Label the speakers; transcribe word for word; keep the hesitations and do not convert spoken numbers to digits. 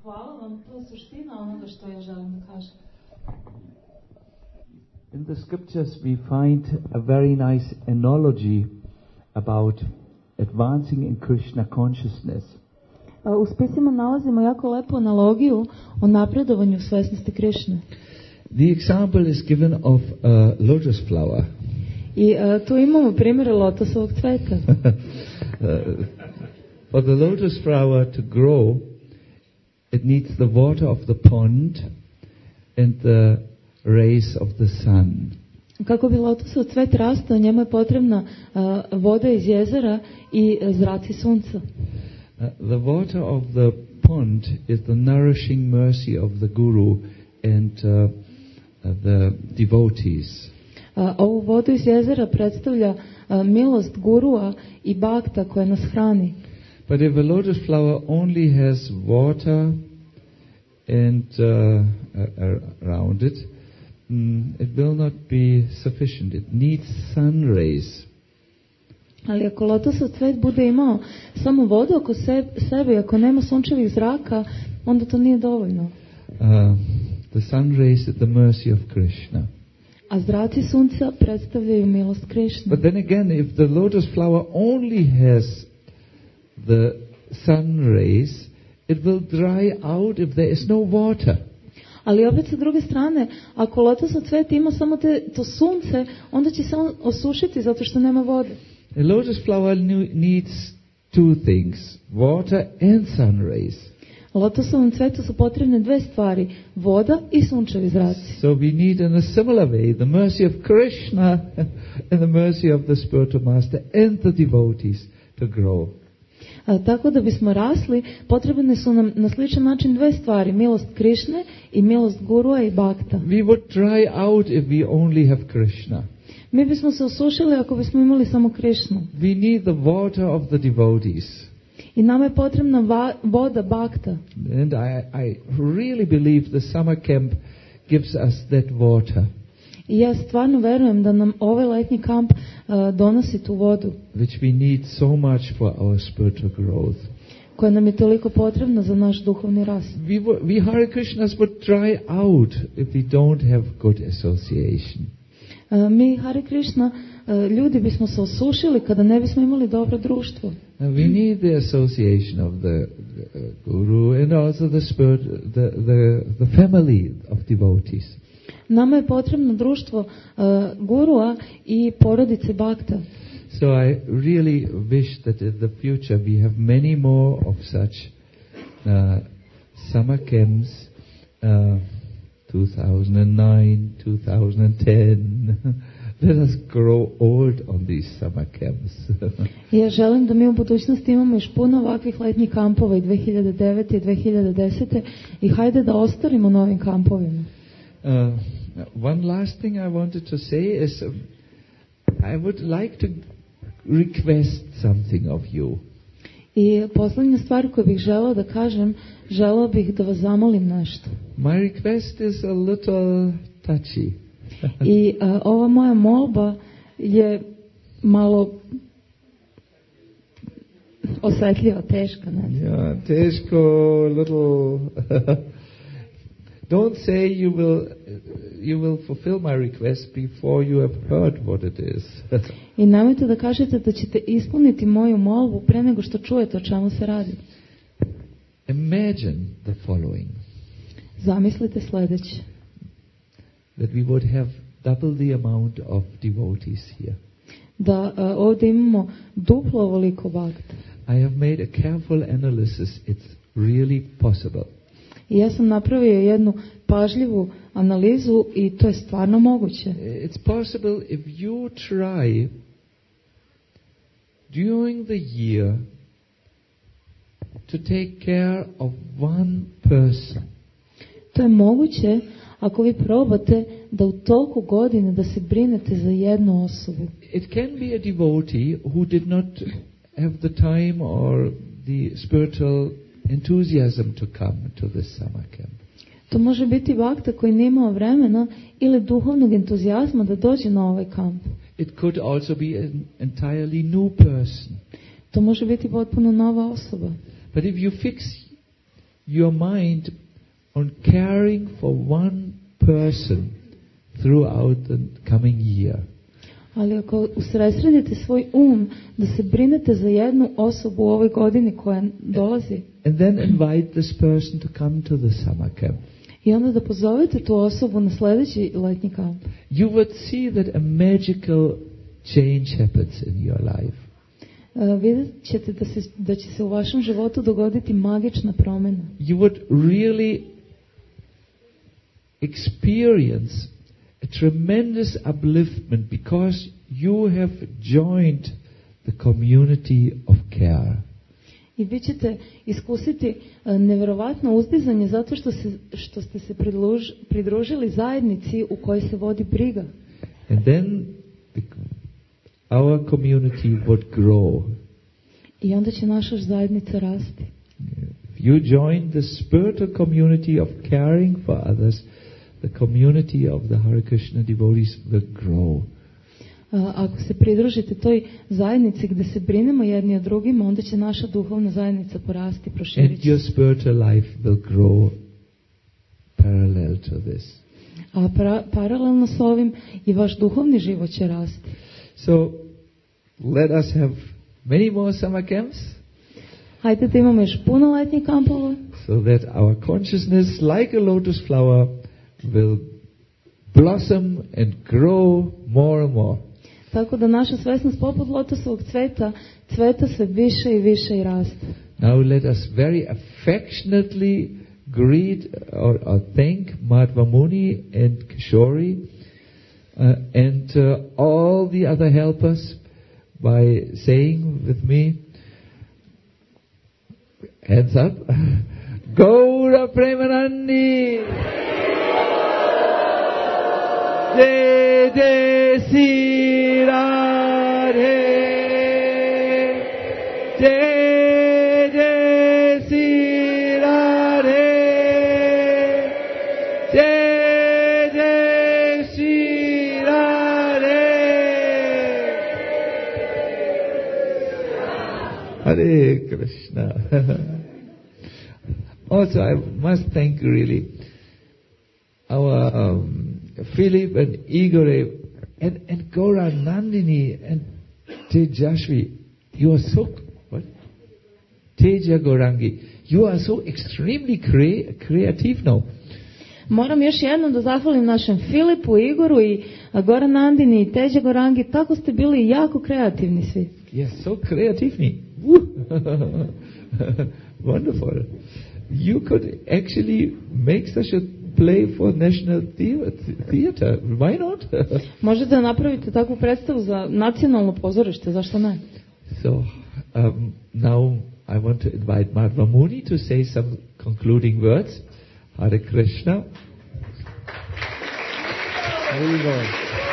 Speaker 1: Hvala vam, to je suština onoga što ja želim da kažem.
Speaker 2: In the scriptures we find a very nice analogy about advancing in Krishna consciousness.
Speaker 1: U spisima nalazimo jako lepu analogiju o napredovanju svesnosti Krišne.
Speaker 2: The example is given of a lotus flower.
Speaker 1: I uh, tu imamo primjer lotosovog cveta.
Speaker 2: uh, for the lotus flower to grow, it needs the water of the pond and the rays of the sun.
Speaker 1: Kako bi lotosov cvet rastao, njemu je potrebna uh, voda iz jezera i uh, zraci sunca.
Speaker 2: Uh, the water of the pond is the nourishing mercy of the Guru and uh, uh, the devotees.
Speaker 1: Uh, ovu vodu iz jezera predstavlja uh, milost Gurua i Bhakta koja nas hrani.
Speaker 2: But if a lotus flower only has water and uh, around it, mm, it will not be sufficient. It needs sun rays.
Speaker 1: Ali ako lotosov cvet bude imao samo vodu oko sebe i ako nema sunčevih zraka, onda to nije dovoljno.
Speaker 2: Uh, the sun rays is the mercy of Krishna.
Speaker 1: A zraci sunca predstavljaju milost Krišne.
Speaker 2: But then again, if the lotus flower only has the sun rays, it will dry out if there is no water.
Speaker 1: Ali opet sa druge strane, ako lotosov cvet ima samo te, to sunce, onda će se on osušiti zato što nema vode.
Speaker 2: A lotus flower needs two things, water and sun rays.
Speaker 1: Lotosovom cvetu su potrebne dve stvari, voda i sunčevi zraci.
Speaker 2: So we need in a similar way the mercy of Krishna and the mercy of the spiritual master and the devotees to grow.
Speaker 1: A, tako da bismo rasli, potrebne su nam na sličan način dve stvari, milost Krišne i milost Gurua i Bhakta.
Speaker 2: We would dry out if we only have Krishna.
Speaker 1: Mi bismo se osušili ako bismo imali samo Krišnu.
Speaker 2: We need the water of the devotees.
Speaker 1: I nama je potrebna va, voda Bhakta.
Speaker 2: And I, I really believe the summer camp gives us that water.
Speaker 1: I ja stvarno verujem da nam ovaj letnji kamp uh, donosi tu vodu.
Speaker 2: Which we need so much for our spiritual growth.
Speaker 1: Koja nam je toliko potrebna za naš duhovni rast.
Speaker 2: We, we Hare Krishnas would dry out if we don't have good association.
Speaker 1: Uh, mi Hare Krishna uh, ljudi bismo se osušili kada ne bismo imali dobro društvo.
Speaker 2: And we need the association of the uh, Guru and also the spirit, the, the, the family of devotees.
Speaker 1: Nama je potrebno društvo uh, Gurua i porodice Bhakta.
Speaker 2: So I really wish that in the future we have many more of such uh, summer camps, uh, two thousand nine, two thousand ten. Let us grow old on these summer camps.
Speaker 1: Ja želim da mi u budućnosti imamo još puno ovakvih letnjih kampova i dve hiljade devete i dve hiljade desete i hajde da ostarimo na ovim kampovima.
Speaker 2: Uh, one last thing I wanted to say is um, I would like to request something of you.
Speaker 1: I poslednja stvar koju bih želeo da kažem, želeo bih da vas zamolim nešto.
Speaker 2: My request is a little touchy.
Speaker 1: I uh, ova moja molba je malo osetljiva, teška. Ne?
Speaker 2: Yeah, teško, little... Don't say you will you will fulfill my request before you have heard what it is.
Speaker 1: I nemojte da kažete da ćete ispuniti moju molbu pre nego što čujete o čemu se radi.
Speaker 2: Imagine the following.
Speaker 1: Zamislite sledeće.
Speaker 2: That we would have double the amount of devotees here.
Speaker 1: Da uh, ovdje imamo duplo ovoliko Bhakta.
Speaker 2: I have made a careful analysis. It's really possible.
Speaker 1: I ja sam napravio jednu pažljivu analizu i to je stvarno moguće.
Speaker 2: It's possible if you try during the year to take care of one person.
Speaker 1: To je moguće ako vi probate da u toku godine da se brinete za jednu osobu.
Speaker 2: It can be a devotee who did not have the time or the spiritual enthusiasm to come to this summer camp.
Speaker 1: To može biti Bhakta koji nije imao vremena ili duhovnog entuzijazma da dođe na ovaj kamp.
Speaker 2: It could also be an entirely new person.
Speaker 1: To može biti potpuno nova osoba.
Speaker 2: But if you fix your mind on caring for one person throughout the coming year.
Speaker 1: Ali ako usredsredite svoj um da se brinete za jednu osobu u ovoj godini koja dolazi.
Speaker 2: And then invite this person to come to the summer camp.
Speaker 1: I onda da pozovete tu osobu na sljedeći letnji kamp.
Speaker 2: You would see that a magical change happens in your life.
Speaker 1: Uh, vidjet ćete da, se, da će se u vašem životu dogoditi magična promjena.
Speaker 2: You would really experience a tremendous upliftment because you have joined the community of care.
Speaker 1: I vi ćete iskusiti uh, nevjerovatno uzdizanje zato što, se, što ste se pridruž, pridružili zajednici u kojoj se vodi briga.
Speaker 2: And then the, our community would grow.
Speaker 1: I onda će naša zajednica rasti.
Speaker 2: If you join the spiritual community of caring for others, the community of the Hare Krishna devotees will grow.
Speaker 1: Uh, ako se pridružite toj zajednici gdje se brinemo jedni o drugima, onda će naša duhovna zajednica porasti, proširiti.
Speaker 2: And your spiritual life will grow parallel to this.
Speaker 1: A pra, paralelno s ovim i vaš duhovni život će rasti.
Speaker 2: So, let us have many more summer camps.
Speaker 1: Hajde da imamo još puno letnjih kampova.
Speaker 2: So that our consciousness, like a lotus flower, will blossom and grow more and more.
Speaker 1: Tako da naša svesnost poput lotosovog cveta cveta sve više i više i raste.
Speaker 2: Now let us very affectionately greet or, or thank Madhva Muni and Kishori uh, and uh, all the other helpers by saying with me, hands up, Gaura Premanandi, Jai Jai Sri Radhe, Jai Jai Sri Radhe, Jai Jai Sri Radhe. Hare Krishna. Also, I must thank really our um, Philip and Igor and, and Gaura Nandini and Tejashvi. You are so, what? Teja Gaurangi. You are so extremely crea- creative now.
Speaker 1: Moram još jednom da zahvalim našem Filipu, Igoru i Gora Nandini i Teđa Gorangi. Tako ste bili jako kreativni svi.
Speaker 2: Yes, so creative. Wonderful. You could actually make such a play for National Theatre. Why not?
Speaker 1: Možete napraviti takvu predstavu za nacionalno pozorište, zašto ne?
Speaker 2: So, um, now I want to invite Madhva Muni to say some concluding words. Hare Krishna.
Speaker 3: Hare Krishna.